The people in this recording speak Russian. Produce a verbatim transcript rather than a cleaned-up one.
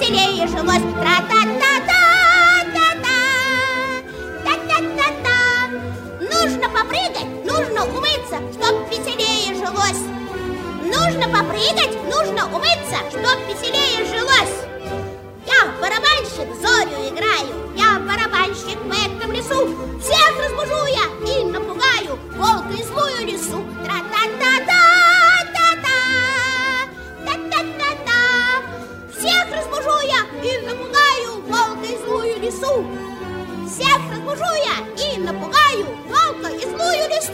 веселее жилось. Тра-та-та-та, та-та, та-та-та-та. Нужно попрыгать, нужно умыться, чтоб веселее жилось. Нужно попрыгать, нужно умыться, чтоб веселее жилось. Я барабанщик, зорю играю, я барабанщик в этом лесу. Всех разбужу я и напугаю волка и злую лису. Тра-та-та-та, та-та, та-та-та-та. Всех разбужу я и напугаю волка и злую лису. Всех разбужу я и напугаю волка и злую лису.